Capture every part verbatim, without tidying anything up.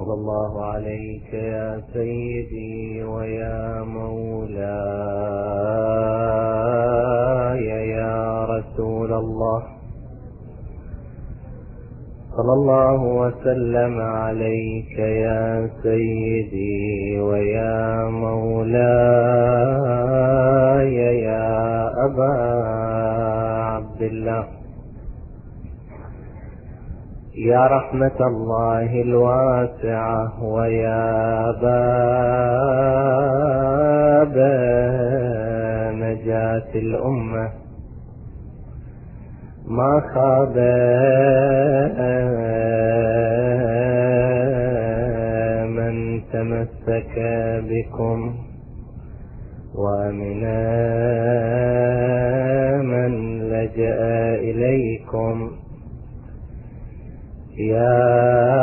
صلى الله عليك يا سيدي ويا مولاي يا رسول الله، صلى الله وسلم عليك يا سيدي ويا مولاي يا أبا عبد الله، يا رحمة الله الواسعة ويا باب نجاة الأمة، ما خاب من تمسك بكم ومن من لجأ إليكم. يا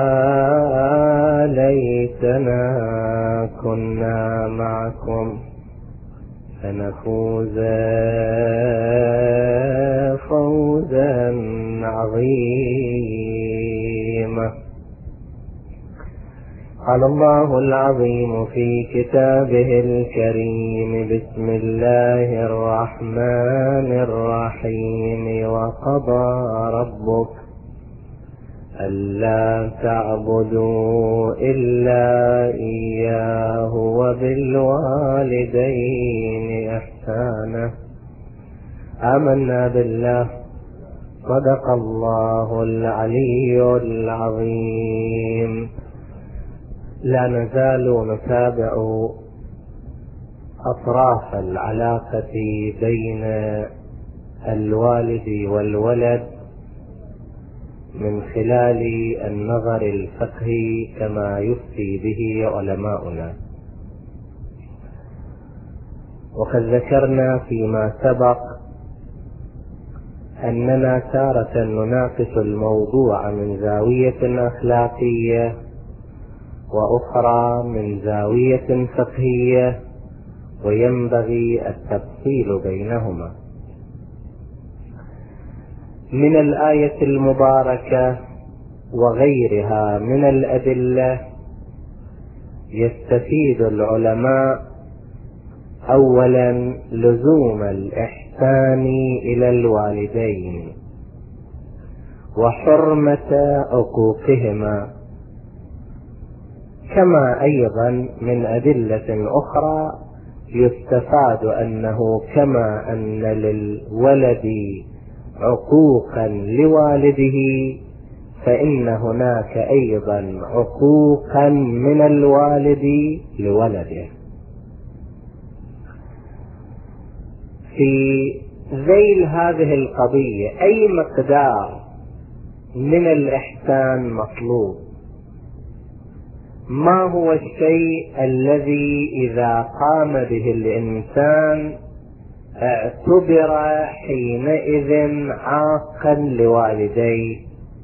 ليتنا كنا معكم فنفوز فوزا عظيما. قال الله العظيم في كتابه الكريم: بسم الله الرحمن الرحيم: وقضى ربك ألا تعبدوا إلا إياه وبالوالدين إحسانا. آمنا بالله، صدق الله العلي العظيم. لا نزال نتابع أطراف العلاقة بين الوالد والولد من خلال النظر الفقهي كما يفتي به علماؤنا، وقد ذكرنا فيما سبق أننا تارة نناقش الموضوع من زاوية أخلاقية وأخرى من زاوية فقهية، وينبغي التفصيل بينهما. من الآية المباركة وغيرها من الأدلة يستفيد العلماء أولا لزوم الإحسان إلى الوالدين وحرمة عقوقهما، كما أيضا من أدلة أخرى يستفاد أنه كما أن للولد عقوقا لوالده فإن هناك أيضا عقوقا من الوالد لولده. في ذيل هذه القضية أي مقدار من الإحسان مطلوب؟ ما هو الشيء الذي إذا قام به الإنسان اعتبر حينئذ عاقا لوالديه؟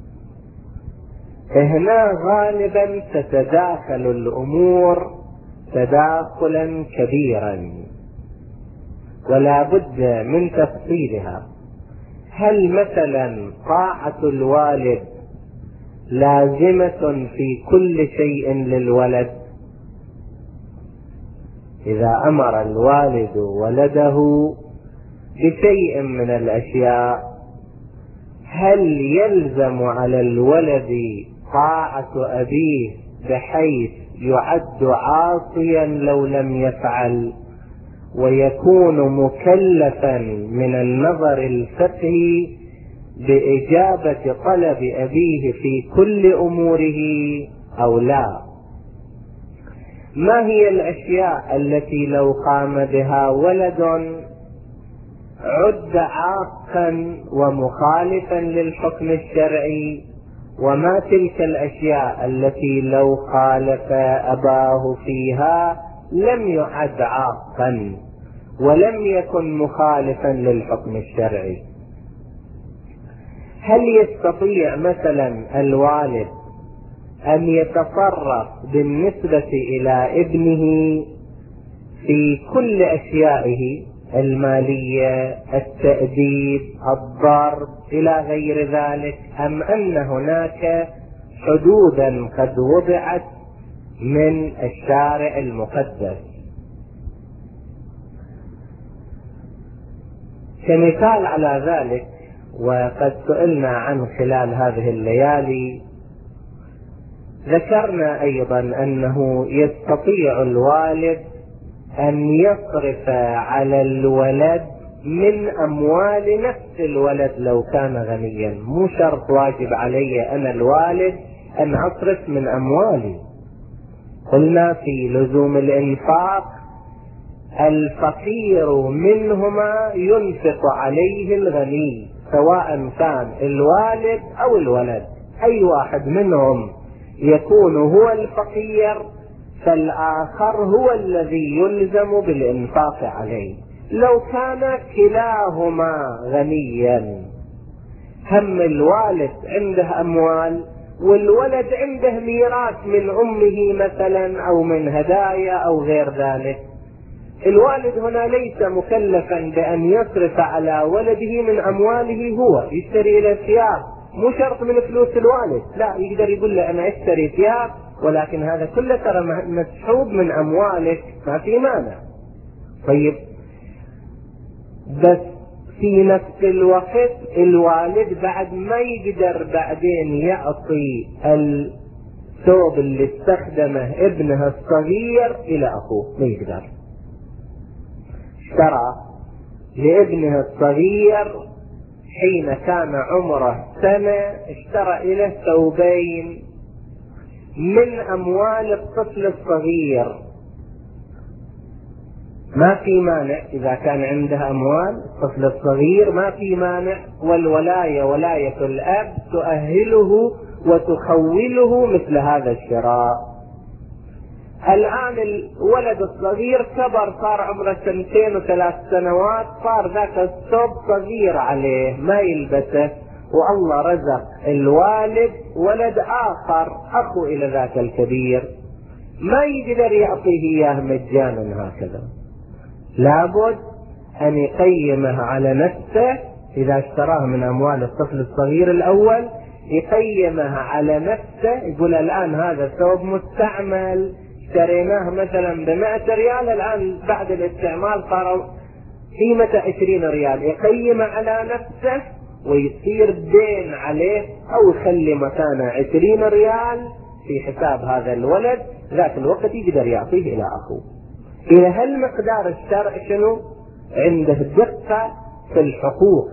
هنا غالبا تتداخل الأمور تداخلا كبيرا ولا بد من تفصيلها. هل مثلا طاعة الوالد لازمة في كل شيء للولد؟ إذا أمر الوالد ولده بشيء من الأشياء هل يلزم على الولد طاعة أبيه بحيث يعد عاصيا لو لم يفعل ويكون مكلفا من النظر الفقهي بإجابة طلب أبيه في كل أموره أو لا؟ ما هي الأشياء التي لو قام بها ولد عد عاقا ومخالفا للحكم الشرعي، وما تلك الأشياء التي لو خالف أباه فيها لم يعد عاقا ولم يكن مخالفا للحكم الشرعي؟ هل يستطيع مثلا الوالد أن يتصرف بالنسبة إلى ابنه في كل أشيائه المالية، التأديب، الضرب إلى غير ذلك، أم أن هناك حدودا قد وضعت من الشارع المقدس. كمثال على ذلك، وقد سئلنا عن خلال هذه الليالي، ذكرنا أيضا أنه يستطيع الوالد أن يصرف على الولد من أموال نفس الولد لو كان غنيا. مو شرط واجب علي أنا الوالد أن أصرف من أموالي. قلنا في لزوم الإنفاق الفقير منهما ينفق عليه الغني، سواء كان الوالد أو الولد، أي واحد منهم يكون هو الفقير فالآخر هو الذي يلزم بالإنفاق عليه. لو كان كلاهما غنيا، هم الوالد عنده أموال والولد عنده ميراث من أمه مثلا أو من هدايا أو غير ذلك، الوالد هنا ليس مكلفا بأن يصرف على ولده من أمواله، هو يشتري له ثياب، مو شرط من فلوس الوالد، لا، يقدر يقول له أنا اشتري ثياب ولكن هذا كله ترى مسحوب من أموالك، ما في مانع. طيب، بس في نفس الوقت الوالد بعد ما يقدر بعدين يعطي الثوب اللي استخدمه ابنه الصغير إلى أخوه، ما يقدر. اشترى لابنه الصغير حين كان عمره سنة، اشترى إليه ثوبين من أموال الطفل الصغير، ما في مانع إذا كان عنده أموال الطفل الصغير، ما في مانع، والولاية ولاية الأب تؤهله وتخوله مثل هذا الشراء. الآن الولد الصغير كبر، صار عمره سنتين وثلاث سنوات، صار ذاك الثوب صغير عليه ما يلبسه، والله رزق الوالد ولد آخر أخو إلى ذاك الكبير، ما يقدر يعطيه إياه مجانا هكذا، لابد أن يقيمه على نفسه. إذا اشتراه من أموال الطفل الصغير الأول يقيمه على نفسه، يقول الآن هذا ثوب مستعمل اشتريناه مثلا بمائة ريال، الآن بعد الاستعمال صار قيمة عشرين ريال، يقيمه على نفسه ويصير دين عليه، أو يخلي مكانه عشرين ريال في حساب هذا الولد، ذاك الوقت يقدر يعطيه إلى أخوه. إلى هالمقدار الشرع شنو عنده دقة في الحقوق.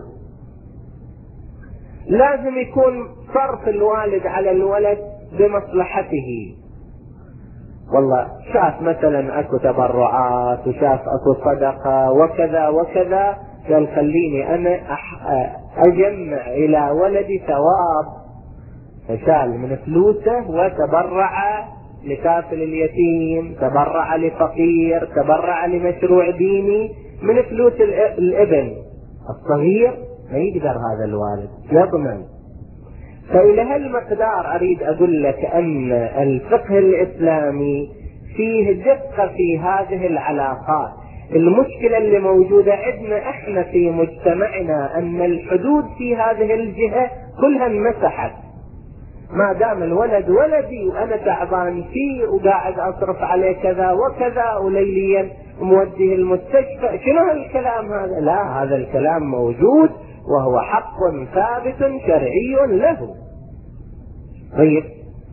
لازم يكون صرف الوالد على الولد بمصلحته، والله شاف مثلا اكو تبرعات وشاف اكو صدقة وكذا وكذا، قال خليني انا اجمع الى ولدي ثواب، فشال من فلوسه وتبرع لكافل اليتيم، تبرع لفقير، تبرع لمشروع ديني من فلوس الابن الصغير، ما يقدر هذا الوالد يضمن. فإلى هالمقدار أريد أقول لك أن الفقه الإسلامي فيه دقة في هذه العلاقات. المشكلة اللي موجودة عندنا احنا في مجتمعنا أن الحدود في هذه الجهة كلها انمسحت، ما دام الولد ولدي وأنا تعبان فيه وقاعد أصرف عليه كذا وكذا وليليا موديه المستشفى، شنو هالكلام هذا؟ لا، هذا الكلام موجود وهو حق ثابت شرعي له. طيب،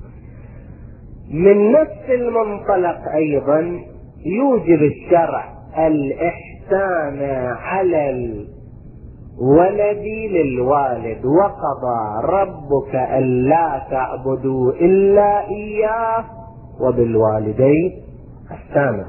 من نفس المنطلق أيضا يوجب الشرع الإحسان على الولد للوالد، وقضى ربك ألا تعبدوا إلا إياه وبالوالدين إحسانا.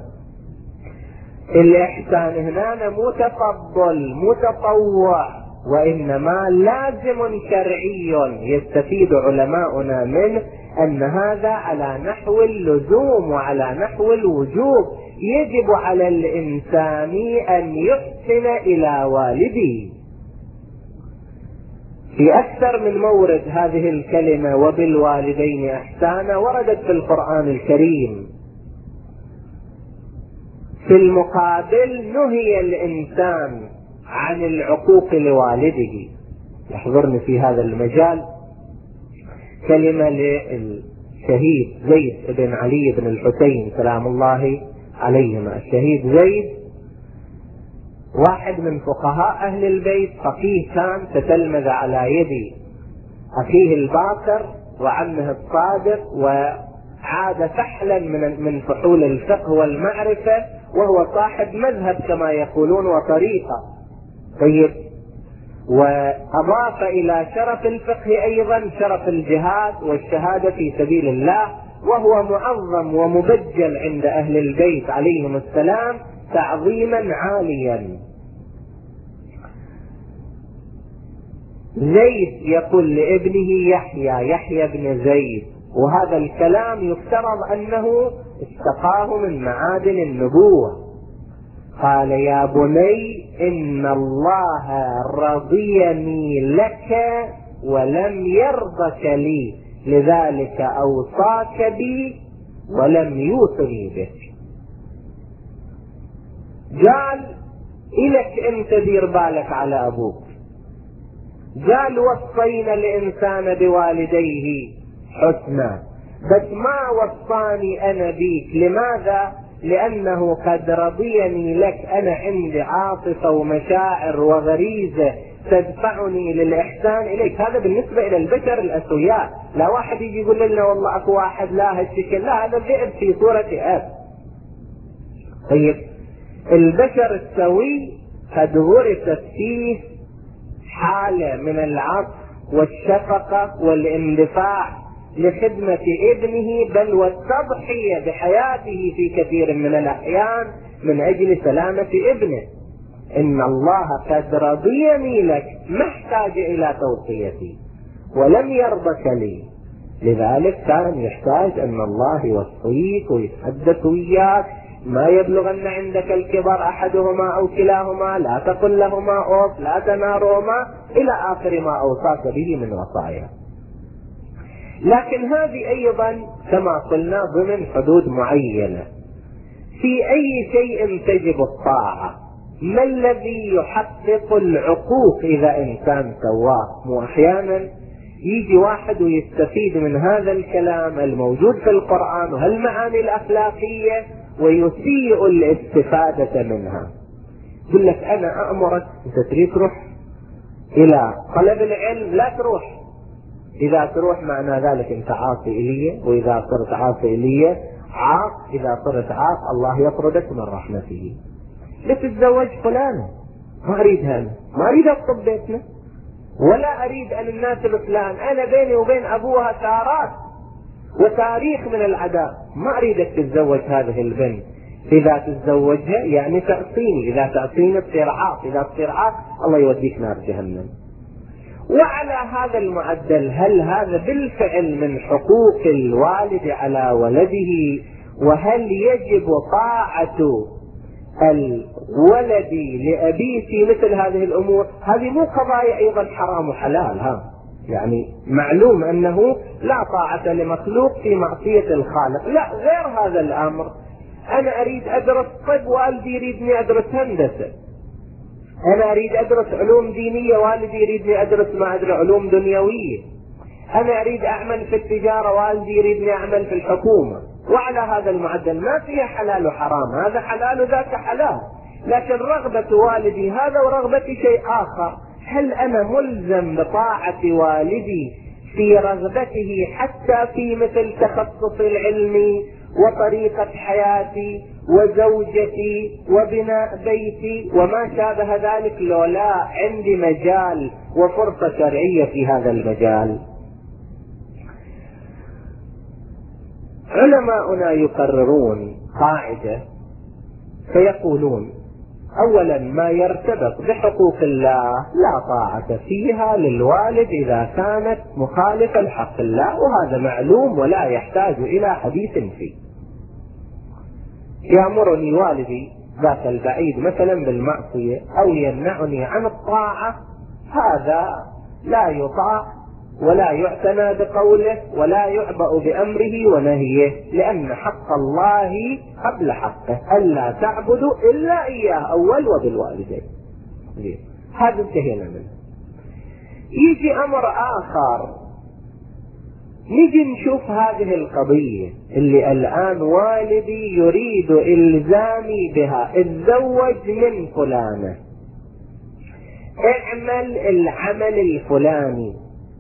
الإحسان هنا مو تفضل مو تطوع، وإنما لازم شرعي يستفيد علماؤنا منه أن هذا على نحو اللزوم وعلى نحو الوجوب، يجب على الإنسان أن يحسن إلى والده. في أكثر من مورد هذه الكلمة وبالوالدين إحسانا وردت في القرآن الكريم. في المقابل نهي الإنسان عن العقوق لوالده. يحضرني في هذا المجال كلمة شهيد زيد بن علي بن الحسين سلام الله عليهما. الشهيد زيد واحد من فقهاء أهل البيت، فقيه كان، تتلمذ على يد أخيه الباكر وعمه الصادق، وعاد فحلا من من فحول الفقه والمعرفة، وهو صاحب مذهب كما يقولون وطريقة. طيب، وأضاف إلى شرف الفقه أيضا شرف الجهاد والشهادة في سبيل الله، وهو معظم ومبجل عند أهل البيت عليهم السلام تعظيما عاليا. زيد يقول لابنه يحيى يحيى بن زيد، وهذا الكلام يفترض أنه استقاه من معادن النبوة. قال: يا بني إن الله رضيني لك ولم يرضك لي، لذلك أوصاك بي ولم يوصني بك. قال: إلك أنت دير بالك على أبوك. قال: وصينا الإنسان بوالديه حسنا، بس ما وصاني أنا بيك. لماذا؟ لأنه قد رضيني لك، أنا عندي عاطفة ومشاعر وغريزة تدفعني للإحسان إليك. هذا بالنسبة إلى البشر الأسوياء. لا واحد يجي يقول لنا والله أكو واحد لا هالشكل، لا، هذا ذئب في صورة أب. طيب، البشر السوي قد ورثت فيه حالة من العطف والشفقة والاندفاع لخدمة ابنه، بل والتضحية بحياته في كثير من الأحيان من أجل سلامة ابنه. إن الله قد رضيني لك، ما احتاج إلى توصيتي، ولم يرضك لي، لذلك كان يحتاج أن الله يوصيك ويتحدث وياك. ما يبلغن عندك الكبر أحدهما أو كلاهما، لا تقل لهما أوف، لا تنارهما، إلى آخر ما أوصاك به من وصايا. لكن هذه أيضا كما قلنا ضمن حدود معينة. في أي شيء تجب الطاعة؟ ما الذي يحقق العقوق إذا إنسان سواه؟ مو أحيانا يجي واحد ويستفيد من هذا الكلام الموجود في القرآن وهالمعاني الأخلاقية ويسيء الاستفادة منها. يقول لك: أنا أأمرك أنت تريد تروح إلى طلب العلم، لا تروح. إذا تروح معنى ذلك أنت عاصي إلي، وإذا صرت عاصي إلي عاق، إذا صرت عاق الله يطردك من رحمته. لتتزوج فلانة، ما أريد هذا، ما أريد أطب بيتنا، ولا أريد أن الناس بفلان، أنا بيني وبين أبوها تارات وتاريخ من العداء، ما أريدك تتزوج هذه البنت. إذا تتزوجها يعني تعصيني، إذا تعصيني تصير عاق، إذا تصير عاق الله يوديك نار جهنم. وعلى هذا المعدل، هل هذا بالفعل من حقوق الوالد على ولده؟ وهل يجب طاعة الولد لأبيه في مثل هذه الأمور؟ هذه مو قضايا أيضا حرام وحلال، ها يعني معلوم أنه لا طاعة لمخلوق في معصية الخالق. لا، غير هذا الأمر. أنا أريد أدرس طب، والدي يريدني أدرس هندسة. أنا أريد أدرس علوم دينية، والدي يريدني أدرس ما أدري علوم دنيوية. أنا أريد أعمل في التجارة، والدي يريدني أعمل في الحكومة. وعلى هذا المعدل ما فيها حلال وحرام، هذا حلال وذاك حلال. لكن رغبة والدي هذا ورغبتي شيء آخر. هل أنا ملزم بطاعة والدي في رغبته حتى في مثل تخصص العلمي وطريقة حياتي وزوجتي وبناء بيتي وما شابه ذلك، لو لا عندي مجال وفرصة شرعية في هذا المجال؟ علماؤنا يقررون قاعدة فيقولون: أولا، ما يرتبط بحقوق الله لا طاعة فيها للوالد إذا كانت مخالفة لحق الله، وهذا معلوم ولا يحتاج إلى حديث فيه. يأمرني والدي ذاك البعيد مثلا بالمعصية أو يمنعني عن الطاعة، هذا لا يطاع ولا يعتنى بقوله ولا يعبأ بأمره ونهيه، لأن حق الله قبل حقه، ألا تعبدوا إلا إياه أول وبالوالدين. هذا انتهينا منه. يجي أمر آخر نجي نشوف هذه القضية اللي الآن والدي يريد إلزامي بها، اتزوج من فلانة، اعمل العمل الفلاني،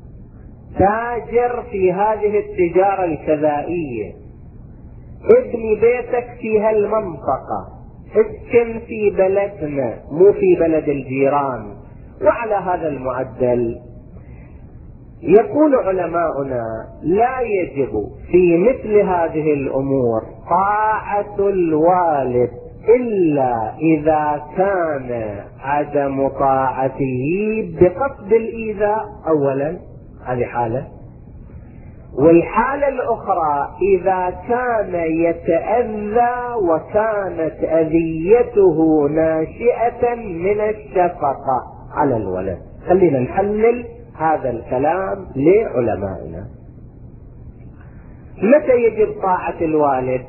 تاجر في هذه التجارة الكذائية، ابني بيتك في هالمنطقة، اسكن في بلدنا مو في بلد الجيران، وعلى هذا المعدل. يقول علماؤنا لا يجب في مثل هذه الأمور طاعة الوالد إلا إذا كان عدم طاعته بقصد الإيذاء أولا، هذه حالة، والحالة الأخرى إذا كان يتأذى وكانت أذيته ناشئة من الشفقة على الولد. خلينا نحلل هذا الكلام لعلمائنا. متى يجب طاعة الوالد؟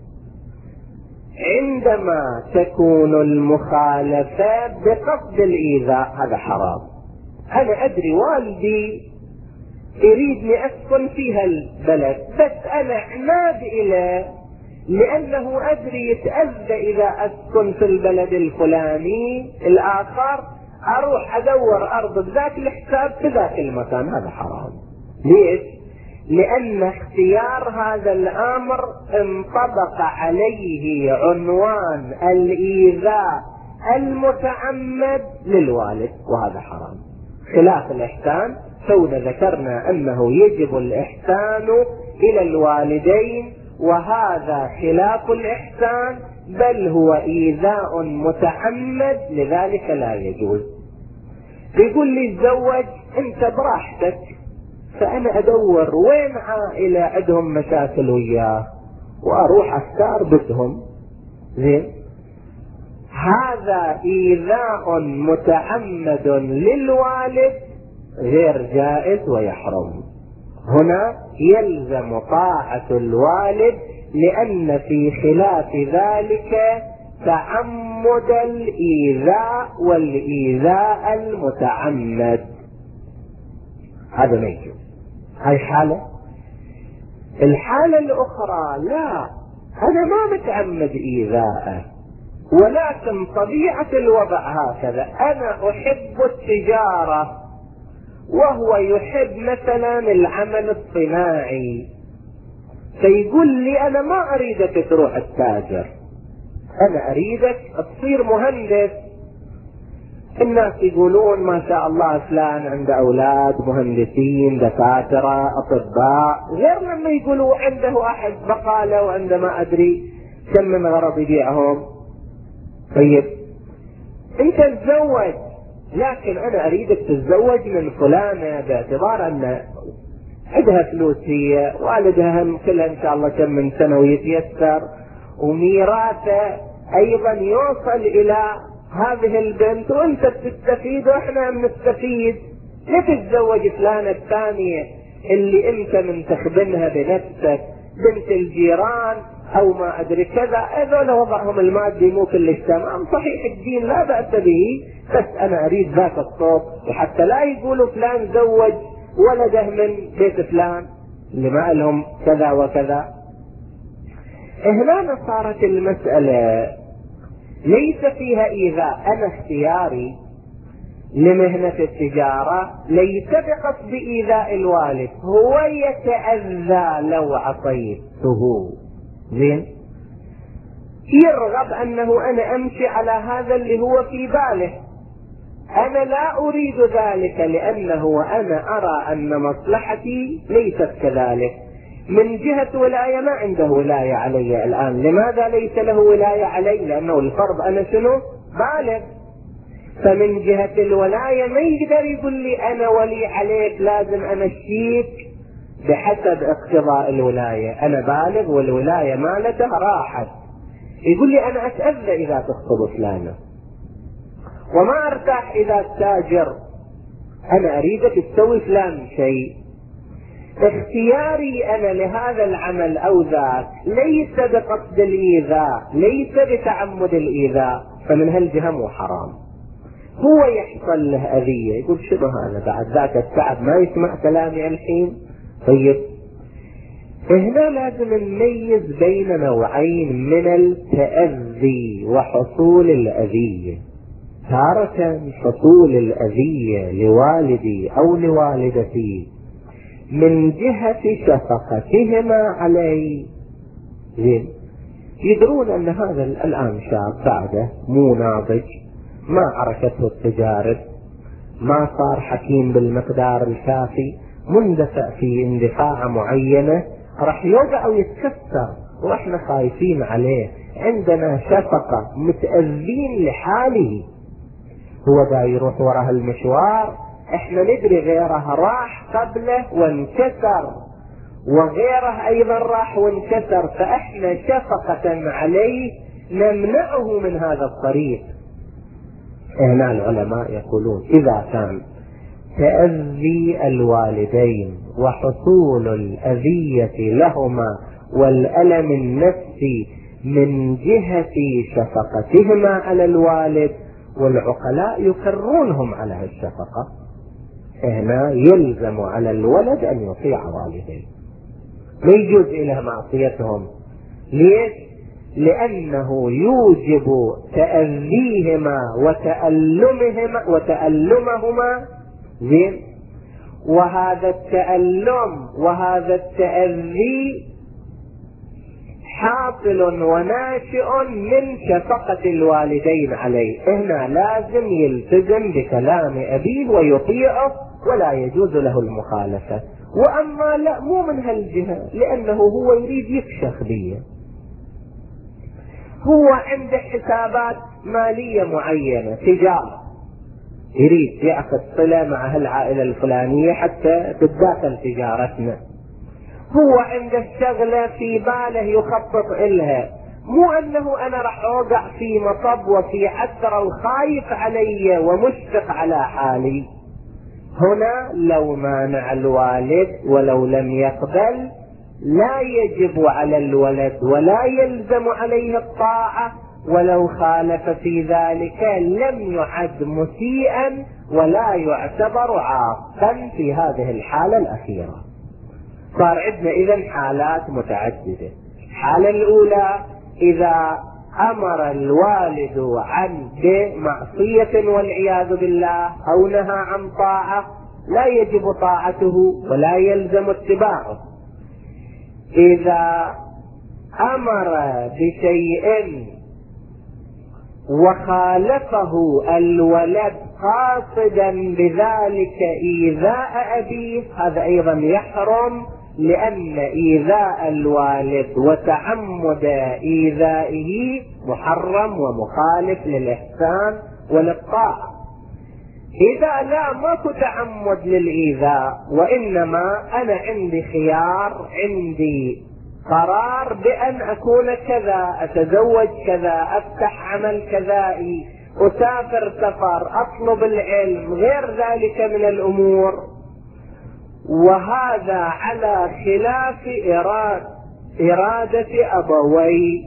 عندما تكون المخالفة بقصد الإيذاء، هذا حرام. أنا أدري والدي يريدني أسكن في هالبلد، بس أنا عناد إليه لأنه أدري يتأذى إذا أسكن في البلد الفلاني الآخر، أروح أدور أرض بذاك الحساب في ذاك المكان، هذا حرام. ليش؟ لأن اختيار هذا الأمر انطبق عليه عنوان الإيذاء المتعمد للوالد، وهذا حرام، خلاف الإحسان. تونا ذكرنا أنه يجب الإحسان إلى الوالدين، وهذا خلاف الإحسان، بل هو إيذاء متعمد، لذلك لا يجوز. يقول لي تزوج أنت براحتك، فأنا أدور وين عائلة عندهم مشاكل وياه وأروح أختار بيتهم. زين، هذا إيذاء متعمد للوالد غير جائز ويحرم. هنا يلزم طاعة الوالد، لأن في خلاف ذلك تعمد الإيذاء والإيذاء المتعمد، هذا ما يجوز. هاي حالة. الحالة الأخرى لا، أنا ما متعمد إيذاءه، ولكن طبيعة الوضع هكذا، أنا أحب التجارة وهو يحب مثلا العمل الصناعي، فيقول لي أنا ما أريدك تروح التاجر، أنا أريدك تصير مهندس. الناس يقولون ما شاء الله فلان عنده أولاد مهندسين دكاترة أطباء، غير لما يقولوا عنده أحد بقالة وعنده ما أدري كم من غرض يبيعهم. طيب أنت تتزوج، لكن أنا أريدك تتزوج من فلانة باعتبار أن عندها فلوس، هي والدها هم كلها إن شاء الله كم من سنة ويتيسر، وميراثه أيضا يوصل إلى هذه البنت، وأنت بتستفيد وإحنا بنستفيد. لا تتزوج فلانة الثانية اللي أنت من تخدمها بنفسك، بنت الجيران أو ما أدري كذا، هذول وضعهم المادي مو كلش تمام، صحيح الدين لا بأس به، بس أنا أريد ذاك الصوت، وحتى لا يقولوا فلان زوج ولده من بيت فلان اللي ما لهم كذا وكذا. هنا صارت المسألة ليس فيها إيذاء، أنا اختياري لمهنة التجارة ليس بقصد إيذاء الوالد، هو يتأذى لو عصيته. زين، يرغب أنه أنا أمشي على هذا اللي هو في باله، أنا لا أريد ذلك، لأنه أنا أرى أن مصلحتي ليست كذلك. من جهة ولاية ما عنده ولاية علي الآن. لماذا ليس له ولاية علي؟ لأنه الفرض أنا شنو؟ بالغ. فمن جهة الولاية ما يقدر يقول لي أنا ولي عليك، لازم أمشيك بحسب اقتضاء الولاية، أنا بالغ والولاية مالته راحت. يقول لي أنا أتأذى إذا تخطب فلانة، وما أرتاح إذا التاجر، أنا أريدك تسوي فلان شيء. اختياري أنا لهذا العمل أو ذاك ليس بقصد الإيذاء، ليس بتعمد الإيذاء، فمن هالجهة مو حرام. هو يحصل له أذية، يقول شنو هذا بعد ذاك التعب ما يسمع كلامي الحين. طيب هنا لازم نميز بين نوعين من التأذي وحصول الأذية. تارة حصول الأذية لوالدي أو لوالدتي من جهة شفقتهما علي، زين، يدرون أن هذا الآن شاب بعده مو ناضج، ما عرفته التجارب، ما صار حكيم بالمقدار الكافي، مندفع في اندفاع معينة، راح يوقع ويتكسر واحنا خايفين عليه، عندنا شفقة، متأذين لحاله. هو دا يروح وراء المشوار، احنا ندري غيره راح قبله وانكسر، وغيره ايضا راح وانكسر، فاحنا شفقة عليه نمنعه من هذا الطريق. هنا العلماء يقولون اذا كان تأذي الوالدين وحصول الأذية لهما والألم النفسي من جهة شفقتهما على الوالد، والعقلاء يقرونهم على الشفقة، هنا يلزم على الولد أن يطيع والديه، لا يجوز إلى معصيتهم. ليش؟ لأنه يوجب تأذيهما وتألمهما وتألمهما، زين، وهذا التألم وهذا التأذي حاصل وناشئ من شفقة الوالدين عليه. هنا لازم يلتزم بكلام أبيه ويطيعه ولا يجوز له المخالفة. وأما لا، مو من هالجهة، لأنه هو يريد يكشخ بيه، هو عنده حسابات مالية معينة، تجارة، يريد يأخذ صلة مع هالعائلة الفلانية حتى تتداخل تجارتنا، هو عنده الشغلة في باله يخطط إلها، مو أنه أنا راح أوقع في مطب وفي عثرة وخايف علي ومشفق على حالي. هنا لو مانع الوالد ولو لم يقبل لا يجب على الولد ولا يلزم عليه الطاعة، ولو خالف في ذلك لم يعد مسيئا ولا يعتبر عاقا في هذه الحالة الأخيرة. صار عندنا إذن حالات متعددة. الحالة الأولى إذا أمر الوالد عن معصية والعياذ بالله أو نهى عن طاعة لا يجب طاعته ولا يلزم اتباعه. إذا أمر بشيء وخالفه الولد قاصدا بذلك إيذاء أبيه هذا أيضا يحرم، لأن إيذاء الوالد وتعمد إيذائه محرم ومخالف للإحسان وللطاعة. إذا لا ماكو تعمد للإيذاء، وإنما أنا عندي خيار، عندي قرار بأن أكون كذا، أتزوج كذا، أفتح عمل كذائي، أسافر سفر، أطلب العلم، غير ذلك من الأمور، وهذا على خلاف إرادة, إرادة أبوي.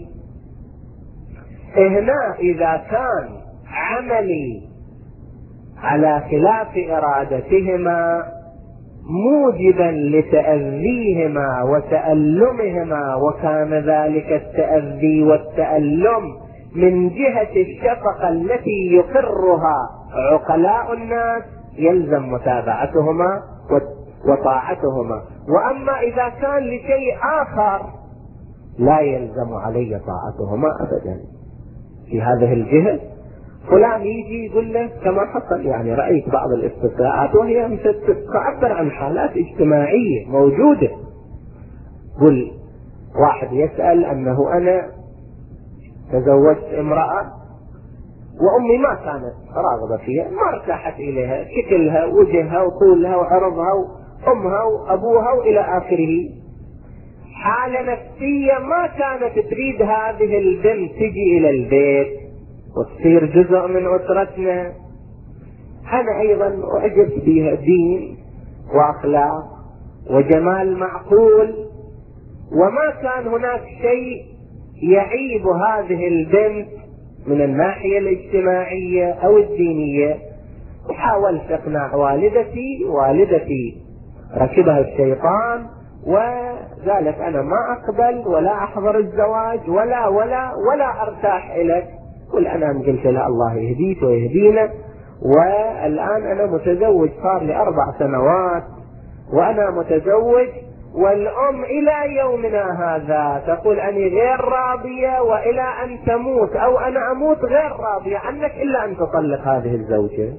هنا إذا كان عملي على خلاف إرادتهما موجبا لتأذيهما وتألمهما، وكان ذلك التأذي والتألم من جهة الشفقة التي يقرها عقلاء الناس، يلزم متابعتهما وطاعتهما. وأما إذا كان لشيء آخر لا يلزم علي طاعتهما أبدا. في هذه الجهة فلان يجي يقول له كما حصل، يعني رأيت بعض الاستطلاعات وهي تعبر عن حالات اجتماعية موجودة. قل واحد يسأل أنه أنا تزوجت امرأة وأمي ما كانت راغبة فيها، ما ارتاحت إليها، شكلها وجهها وطولها وعرضها وأمها وأبوها وإلى آخره، حالة نفسية ما كانت تريد هذه البنت تجي إلى البيت وتصير جزء من أسرتنا. أنا أيضا أعجب بها دين وأخلاق وجمال معقول، وما كان هناك شيء يعيب هذه البنت من الناحية الاجتماعية أو الدينية. وحاولت أقنع والدتي، والدتي ركبها الشيطان وذلك أنا ما أقبل ولا أحضر الزواج ولا ولا ولا أرتاح إليك. قل أنا قلت لا، الله يهديك ويهدينا، والآن أنا متزوج صار لي أربع سنوات وأنا متزوج، والأم إلى يومنا هذا تقول أني غير راضية، وإلى أن تموت أو أنا أموت غير راضية عنك إلا أن تطلق هذه الزوجة.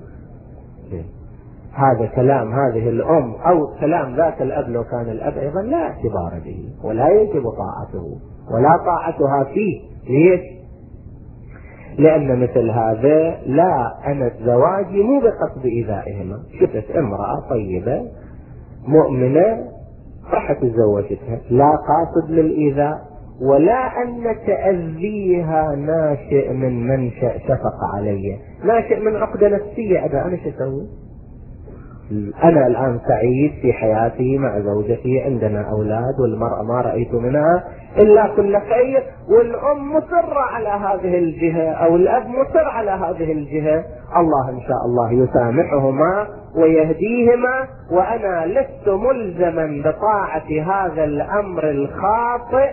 هذا كلام هذه الأم أو كلام ذاك الأب لو كان الأب أيضا لا اعتبار به ولا يجب طاعته ولا طاعتها فيه. ليش؟ لأن مثل هذا لا، أنا زواجي مو بقصد إيذائهما. شفت امرأة طيبة مؤمنة رحت تزوجتها، لا قاصد للإيذاء ولا أن تأذيها ناشئ من منشأ شفقة علي، ناشئ من عقدة نفسية. أنا أنا شو أسوي؟ أنا الآن سعيد في حياتي مع زوجتي، عندنا أولاد، والمرأة ما رأيت منها إلا كل خير، والأم مصرة على هذه الجهة أو الأب مصر على هذه الجهة. الله إن شاء الله يسامحهما ويهديهما، وأنا لست ملزما بطاعة هذا الأمر الخاطئ،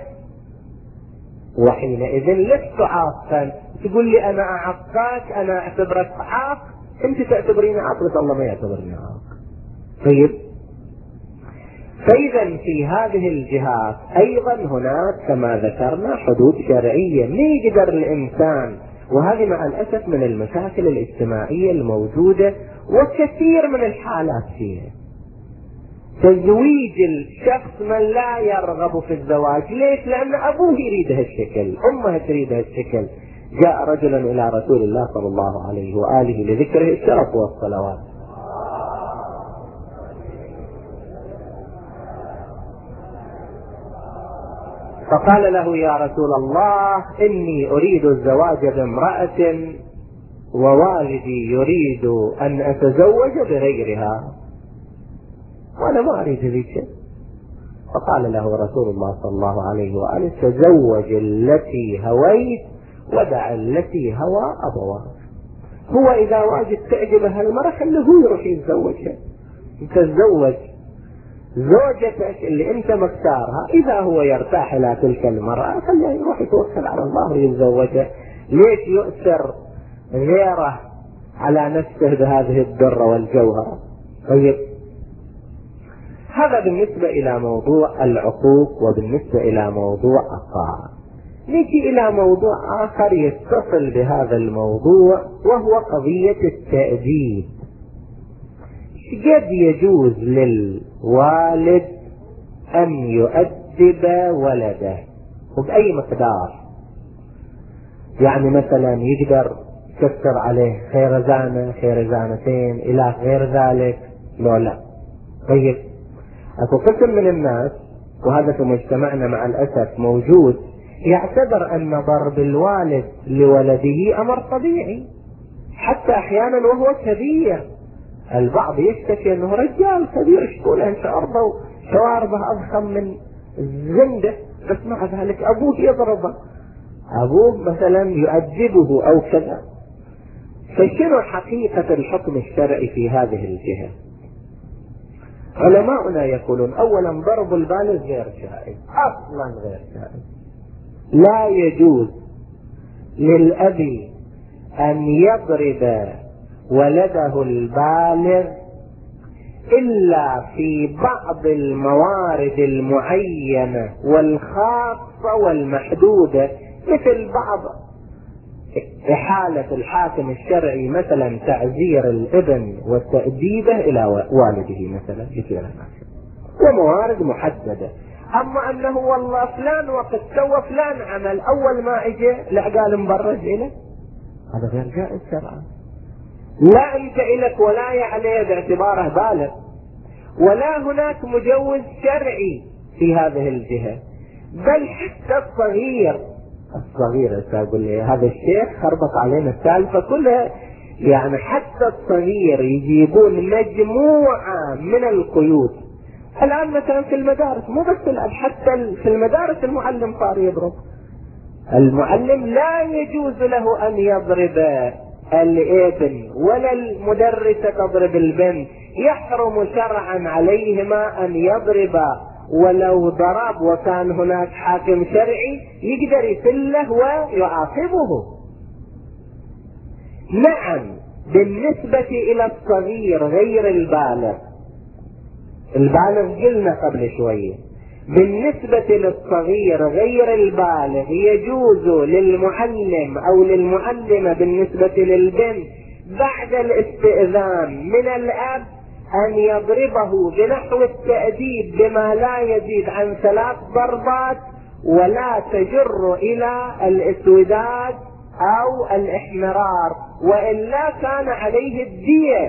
وحينئذ لست عاقا. تقول لي أنا أعقاك، أنا أعتبرك عاق، أنت تعتبريني عاق بس الله ما يعتبرني عاق. طيب، فإذا في هذه الجهات أيضا هناك كما ذكرنا حدود شرعية ما يقدر الإنسان، وهذه مع الأسف من المشاكل الاجتماعية الموجودة وكثير من الحالات فيها. تزويج الشخص من لا يرغب في الزواج، ليش؟ لأن أبوه يريد هالشكل، أمه تريد هالشكل. جاء رجل إلى رسول الله صلى الله عليه وآله لذكره الشرف والصلوات، فقال له يا رسول الله إني أريد الزواج بامرأة ووالدي يريد أن أتزوج بغيرها وأنا ما أريد ذلك. فقال له رسول الله صلى الله عليه وآله تزوج التي هويت ودع التي هوى أبواك. هو إذا واجد تعجبها المرأة خليه هو يروح يتزوجها، تتزوج زوجتك اللي انت مختارها، اذا هو يرتاح الى تلك المرأة خليه يروح يتوكل على الله ويتزوجها. ليش يؤثر غيره على نفسه بهذه الدرة والجوهرة؟ طيب، هذا بالنسبة الى موضوع العقوق وبالنسبة الى موضوع الطاعة. نجي الى موضوع اخر يتصل بهذا الموضوع وهو قضية التأديب. قد يجوز للوالد أن يؤدب ولده وبأي مقدار؟ يعني مثلا يقدر يكسر عليه خير زانة خير زانتين إلى غير ذلك؟ لا لا. طيب، أكو قسم من الناس، وهذا في مجتمعنا مع الأسف موجود، يعتبر أن ضرب الوالد لولده أمر طبيعي، حتى أحيانا وهو كبير. البعض يشتكي انه رجال كبير شكوله انت ارضه شواربه اضخم من الزنده، بس مع ذلك ابوه يضربه، ابوه مثلا يؤدبه او كذا. فشنو حقيقة الحكم الشرعي في هذه الجهة؟ علماؤنا يقولون اولا ضرب البالغ غير جائز، اصلا غير جائز. لا يجوز للاب ان يضرب ولده البالغ إلا في بعض الموارد المعينة والخاصة والمحدودة، مثل بعض إحالة الحاكم الشرعي مثلا تعزير الابن وتأديبه إلى والده مثلا، وموارد محددة. أما أنه والله فلان وقت سوى فلان عمل أول ما إجى العقال مبرز إليه، هذا غير جائز شرعا. لا انت الك ولا عليه باعتباره بالغ، ولا هناك مجوز شرعي في هذه الجهة. بل حتى الصغير الصغير اقول لي هذا الشيخ خربط علينا السالفة كلها، يعني حتى الصغير يجيبون مجموعة من القيود. الآن مثلا في المدارس مو بس الأب، حتى في المدارس المعلم صار يضرب. المعلم لا يجوز له أن يضرب الابن ولا المدرسة تضرب البنت، يحرم شرعا عليهما أن يضرب ولو ضرب وكان هناك حاكم شرعي يقدر يسله ويعاقبه. نعم بالنسبة إلى الصغير غير البالغ، البالغ قلنا قبل شوية، بالنسبة للصغير غير البالغ يجوز للمعلم أو للمعلمة بالنسبة للبنت بعد الاستئذان من الأب أن يضربه بنحو التأديب بما لا يزيد عن ثلاث ضربات ولا تجر إلى الاسوداد أو الإحمرار، وإلا كان عليه الدية.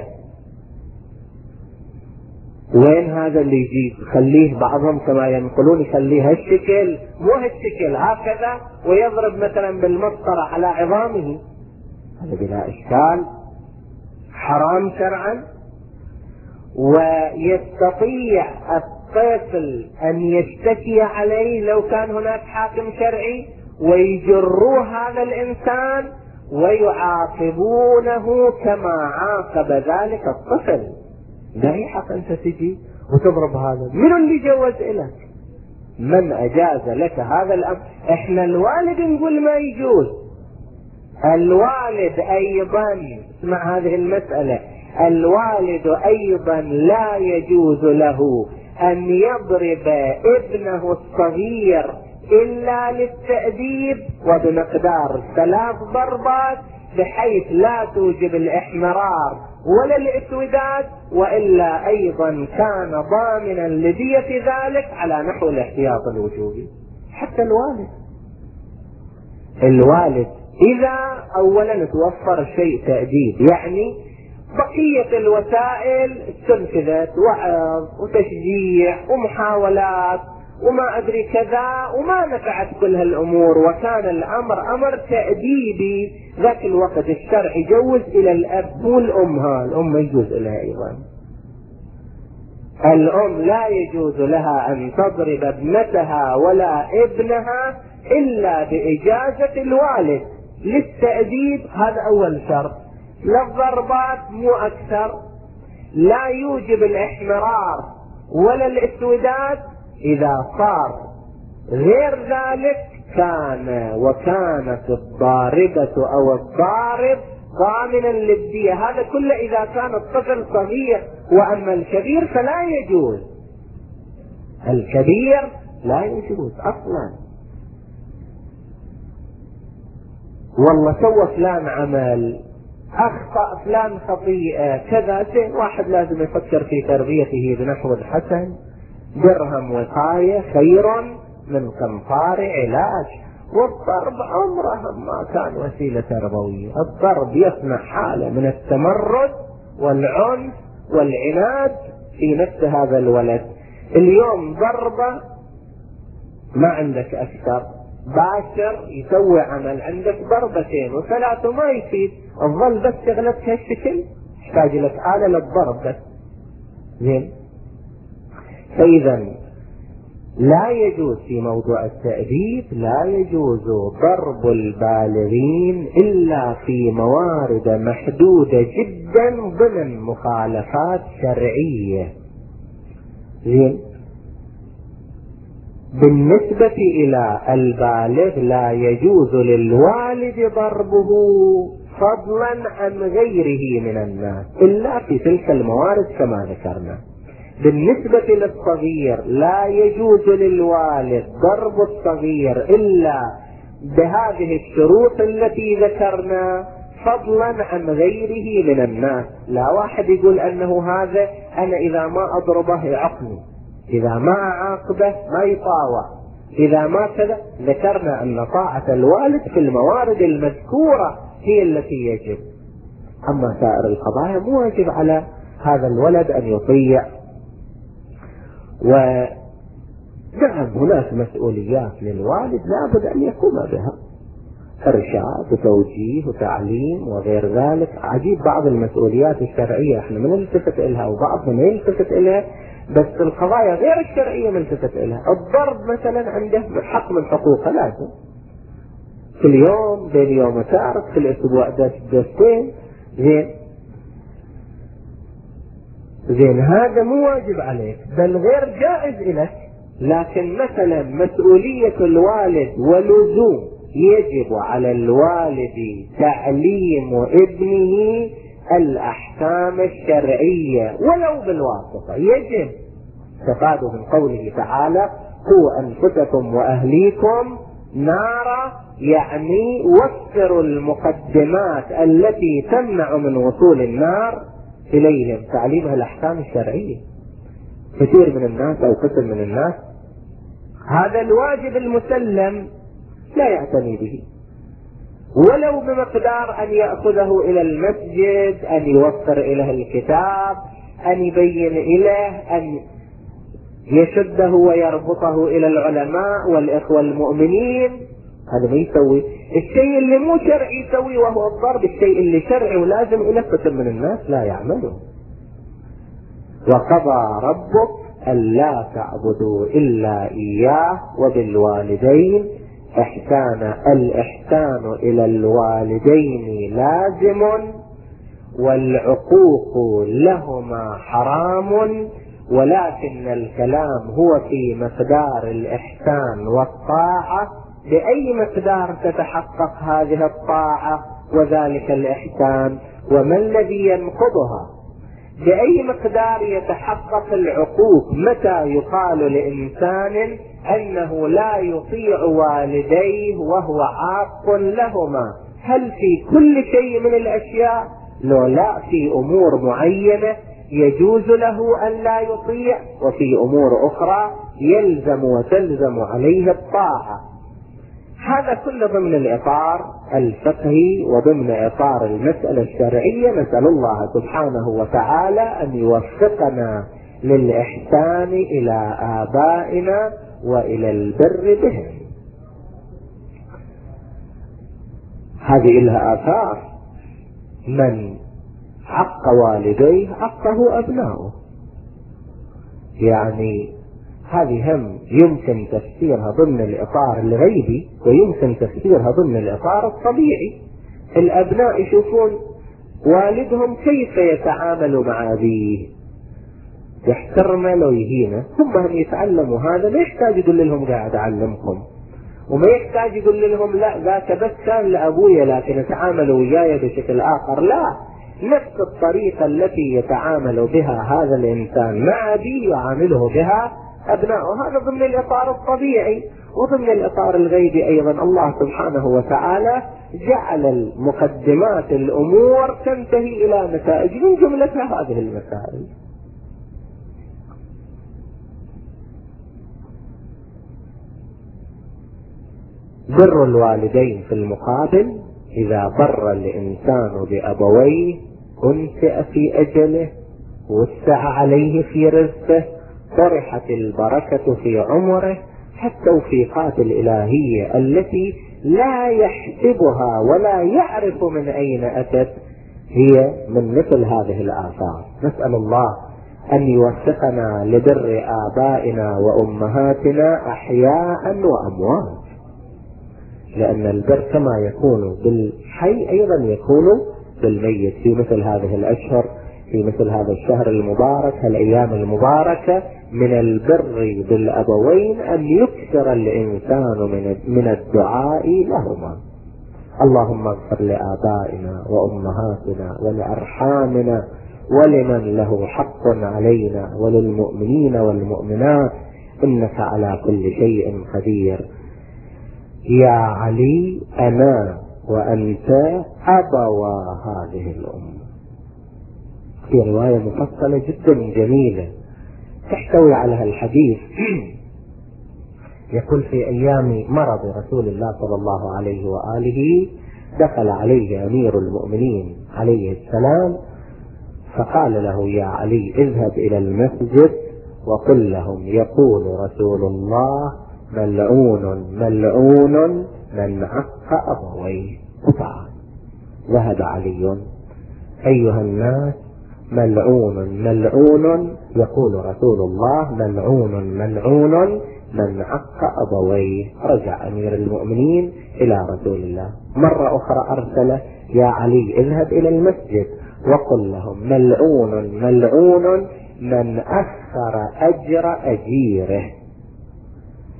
وين هذا اللي يجي خليه بعضهم كما ينقلون يخليه هالشكل، مو هالشكل هكذا ويضرب مثلا بالمسطرة على عظامه، هذا بلا إشكال حرام شرعا. ويستطيع الطفل أن يشتكي عليه لو كان هناك حاكم شرعي ويجروه هذا الإنسان ويعاقبونه كما عاقب ذلك الطفل. لا يحق أنت تجي وتضرب هذا، من اللي جوز لك؟ من أجاز لك هذا الأمر؟ إحنا الوالد نقول ما يجوز. الوالد أيضا، اسمع هذه المسألة، الوالد أيضا لا يجوز له أن يضرب ابنه الصغير إلا للتأديب وبمقدار ثلاث ضربات بحيث لا توجب الإحمرار ولا الإسوداد، وإلا أيضا كان ضامنا لدية ذلك على نحو الاحتياط الوجوبي. حتى الوالد الوالد إذا أولا توفر شيء تأديب، يعني بقية الوسائل استنفذت، وعظ وتشجيع ومحاولات وما أدري كذا وما نفعت كل هالأمور، وكان الأمر أمر تأديبي، ذاك الوقت الشرع يجوز إلى الأب والأم، ها الأم يجوز لها أيضا. الأم لا يجوز لها أن تضرب ابنتها ولا ابنها إلا بإجازة الوالد للتأديب، هذا أول شرط. لا الضربات مو أكثر، لا يوجب الإحمرار ولا الإسوداد. إذا صار غير ذلك كان وكانت الضاربة أو الضارب ضامنا للدية، هذا كله إذا كان الطفل صغير. وأما الكبير فلا يجوز، الكبير لا يجوز أصلا. والله سوى فلان عمل، أخطأ فلان خطيئة كذا، واحد لازم يفكر في تربيته بنحو الحسن. درهم وقاية خير من قنطار علاج. والضرب عمره ما كان وسيلة تربوية، الضرب يصنع حالة من التمرد والعنف والعناد في نفس هذا الولد. اليوم ضربة ما عندك أكثر، باشر يسوي عمل، عندك ضربتين وثلاثة ما يفيد، الظل بس شغلتك هالشكل، يحتاج لك آلة للضرب بس. زين، فإذا لا يجوز في موضوع التأديب، لا يجوز ضرب البالغين إلا في موارد محدودة جدا ضمن مخالفات شرعية. زين، بالنسبة إلى البالغ لا يجوز للوالد ضربه فضلا عن غيره من الناس إلا في تلك الموارد كما ذكرنا. بالنسبة للصغير لا يجوز للوالد ضرب الصغير إلا بهذه الشروط التي ذكرنا فضلا عن غيره من الناس. لا واحد يقول أنه هذا أنا إذا ما أضربه يعقني، إذا ما أعاقبه ما يطاوع، إذا ما كذا. ذكرنا أن طاعة الوالد في الموارد المذكورة هي التي يجب، أما سائر القضايا مو واجب على هذا الولد أن يطيع. ونعم هناك مسؤوليات للوالد لابد أن يقوم بها، إرشاد وتوجيه وتعليم وغير ذلك. عجيب بعض المسؤوليات الشرعية احنا من نلتفت إلها وبعضنا ما يلتفت إلها، بس القضايا غير الشرعية نلتفت إلها. الضرب مثلا عنده حق من حقوقه، لازم في اليوم بين يوم وسارت، في الأسبوع دستين. زين زين هذا مو واجب عليك بل غير جائز لك، لكن مثلا مسؤولية الوالد ولزوم يجب على الوالد تعليم ابنه الأحكام الشرعية ولو بالواسطة، يجب. استفادوا من قوله تعالى: قوا أنفسكم وأهليكم نارا، يعني وفروا المقدمات التي تمنع من وصول النار إليهم، تعليمها الأحكام الشرعية. كثير من الناس أو قسم من الناس هذا الواجب المسلم لا يعتني به، ولو بمقدار أن يأخذه إلى المسجد، أن يوفر إليه الكتاب، أن يبين إليه، أن يشده ويربطه إلى العلماء والإخوة المؤمنين. هذا ما يسوي الشيء اللي مو شرعي يسوي، وهو الضرب. الشيء اللي شرعي ولازم إلى قسم من الناس لا يعمله. وقضى ربك ألا تعبدوا إلا إياه وبالوالدين إحسانا. الإحسان إلى الوالدين لازم، والعقوق لهما حرام، ولكن الكلام هو في مقدار الإحسان والطاعة، بأي مقدار تتحقق هذه الطاعة وذلك الإحسان، وما الذي ينقضها، بأي مقدار يتحقق العقوق. متى يقال لإنسان أنه لا يطيع والديه وهو عاق لهما؟ هل في كل شيء من الأشياء؟ لو لا، في أمور معينة يجوز له أن لا يطيع، وفي أمور أخرى يلزم وتلزم عليه الطاعة. هذا كله ضمن الإطار الفقهي وضمن إطار المسألة الشرعية. نسأل الله سبحانه وتعالى أن يوفقنا للإحسان إلى آبائنا وإلى البر بهم. هذه لها آثار. من عق والديه عقه أبناؤه، يعني هذه هم يمكن تفسيرها ضمن الإطار الغيبي، ويمكن تفسيرها ضمن الإطار الطبيعي. الأبناء يشوفون والدهم كيف يتعامل مع أبيه، يحترمه لو يهينه، هم هم يتعلموا هذا. ما يحتاج يقول لهم قاعد أعلمكم، وما يحتاج يقول لهم لا ذاك بس كان لأبويا لكن تعاملوا وياي بشكل آخر. لا، نفس الطريقة التي يتعامل بها هذا الإنسان مع أبيه يعامله بها أبناؤه. هذا ضمن الإطار الطبيعي. وضمن الإطار الغيبي أيضا الله سبحانه وتعالى جعل المقدمات الأمور تنتهي إلى نتائج، من جملتها هذه المسائل. بر الوالدين في المقابل: إذا بر الإنسان بأبويه أنسئ في أجله، وسع عليه في رزقه، طرحت البركة في عمره. التوفيقات الإلهية التي لا يحسبها ولا يعرف من أين أتت هي من مثل هذه الآثار. نسأل الله أن يوفقنا لبر آبائنا وأمهاتنا أحياء وأموات، لأن البر كما يكون بالحي أيضا يكون بالميت. في مثل هذه الأشهر، في مثل هذا الشهر المبارك، الأيام المباركة، من البر بالأبوين أن يكثر الإنسان من الدعاء لهما. اللهم اغفر لآبائنا وأمهاتنا ولأرحامنا ولمن له حق علينا وللمؤمنين والمؤمنات إنك على كل شيء قدير. يا علي أنا وأنت أبوا هذه الأمة. في رواية مفصلة جدا جميلة تحتوي على الحديث. يقول: في أيام مرض رسول الله صلى الله عليه وآله دخل عليه أمير المؤمنين عليه السلام فقال له: يا علي اذهب إلى المسجد وقل لهم يقول رسول الله ملعون ملعون من عق أبويه. وفعل. ذهب علي: أيها الناس، ملعون ملعون يقول رسول الله ملعون ملعون من عق أبويه. رجع أمير المؤمنين إلى رسول الله مرة أخرى، أرسله: يا علي اذهب إلى المسجد وقل لهم ملعون ملعون من أخر أجر أجيره.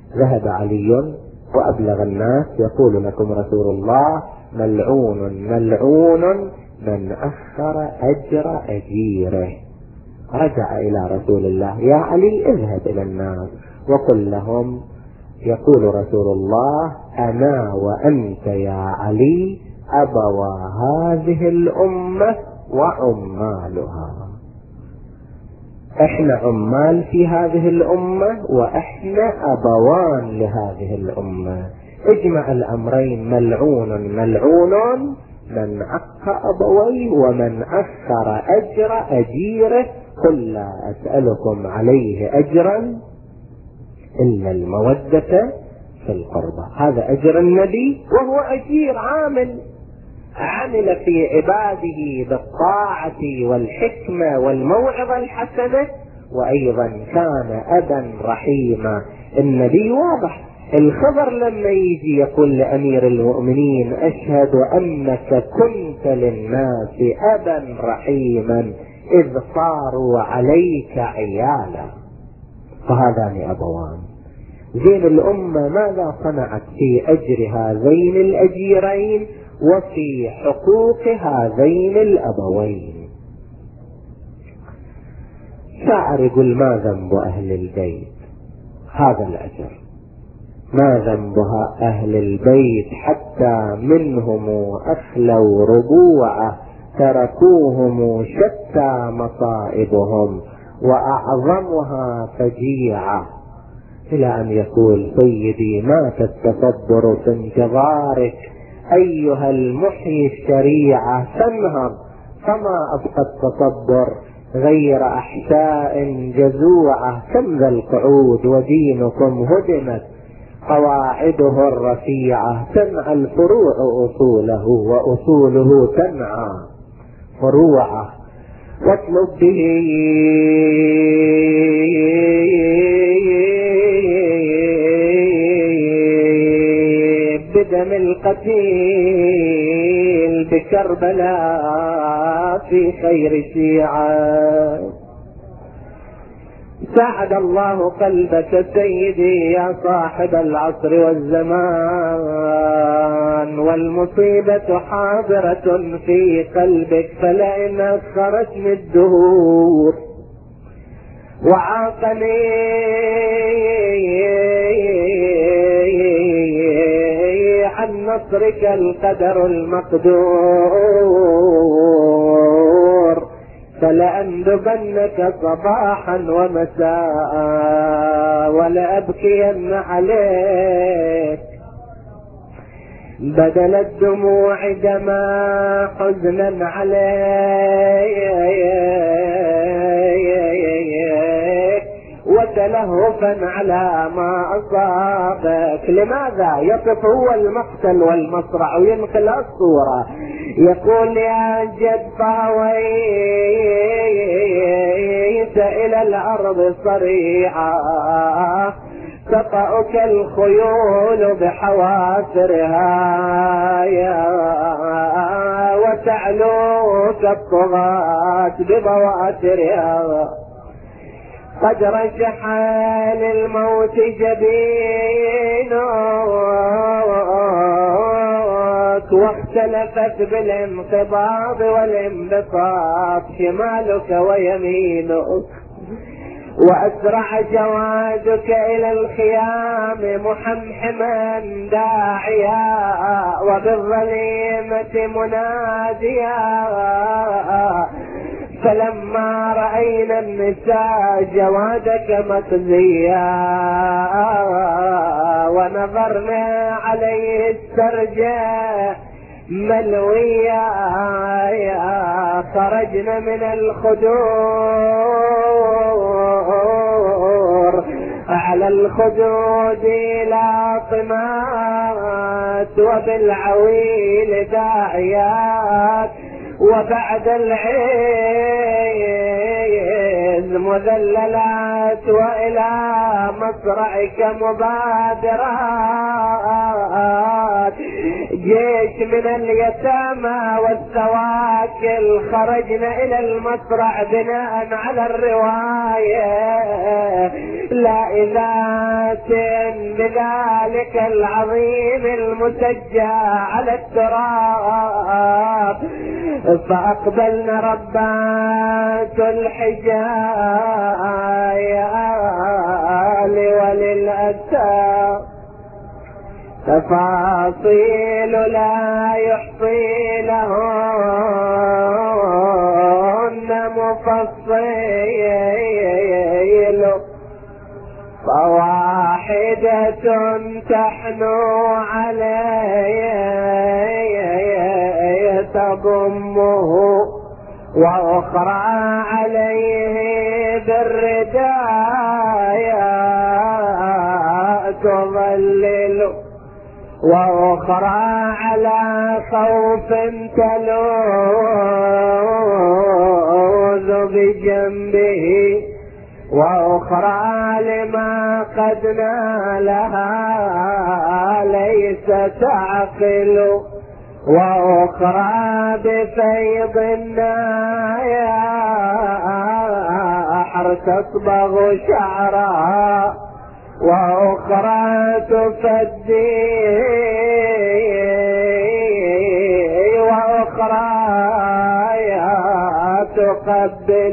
ذهب علي وأبلغ الناس يقول لكم رسول الله ملعون ملعون من أخر أجر أجيره. رجع إلى رسول الله: يا علي اذهب إلى الناس وقل لهم يقول رسول الله أنا وأنت يا علي أبوا هذه الأمة وعمالها. احنا عمال في هذه الأمة وإحنا أبوان لهذه الأمة. اجمع الأمرين: ملعون ملعون من عق أبويه ومن أخر أجر أجيره، قل لا أسألكم عليه أجرا إلا المودة في القربى. هذا أجر النبي وهو أجير عامل، عمل في عباده بالطاعة والحكمة والموعظة الحسنة، وأيضا كان أبا رحيما. النبي واضح. الخبر لما يجي يقول لأمير المؤمنين أشهد أنك كنت للناس أبا رحيما إذ صاروا عليك عيالا، فهذان أبوان. زين الأمة ماذا صنعت في أجر هذين الأجيرين وفي حقوق هذين الأبوين؟ شاعر يقول ما ذنب أهل البيت هذا الأجر، ما ذنبها أهل البيت حتى منهم أخلوا ربوعه تركوهم شتى مصائبهم وأعظمها فجيعة، إلى أن يقول سيدي مات التصبر في انتظارك أيها المحيي الشريعة تنهض، فما أبقى التصبر غير أحشاء جزوعة، كم ذا القعود ودينكم هدمت قواعده الرفيعة، تنعى الفروع أصوله وأصوله تنعى فروعه، واطلب به بدم القتيل بكربلاء في خير شيعة. ساعد الله قلبك سيدي يا صاحب العصر والزمان، والمصيبة حاضرة في قلبك، فلئن أخرتني الدهور وعاقني عن نصرك القدر المقدور، فلأندبنك صباحا ومساء ولأبكين عليك بدل الدموع دما حزنا عليك وتلهفا على ما أصابك. لماذا يقف هو المقتل والمصرع وينقل الصورة؟ يقول يا جد طويت إلى الأرض صريعا تطأك الخيول بحوافرها وتعلوك الطغاة ببواترها، قد رشح للموت جبينك واختلفت بالانقباض والانبساط شمالك ويمينك، وأسرع جوادك إلى الخيام محمحما داعيا وبالظليمة مناديا، فلما رأينا النساء جوادك مخزيا ونظرنا عليه السرجة ملويا خرجنا من الخدور على الخدود لاطمات وبالعويل داعيات، وبعد العز مذللات وإلى مصرعك مبادرات، جيش من اليتامى والسواكل خرجنا الى المصرع بناء على الرواية لا إذات بذلك العظيم المسجى على التراب. فأقبلنا ربات الحجال وللأسى تفاصيل لا يحصي لهن مفصيل فواحدة تحنو عليه تضمه وأخرى عليه بالردايا تظلل وأخرى على خوف تلوذ بجنبه وأخرى لما قد نالها ليس تعقل وأخرى بفيض النايا تصبغ شعرها وأخرى تفدي وأخرى تقبل.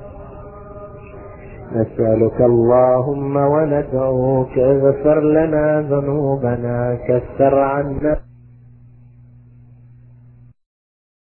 نسألك اللهم وندعوك اغفر لنا ذنوبنا كفر عنا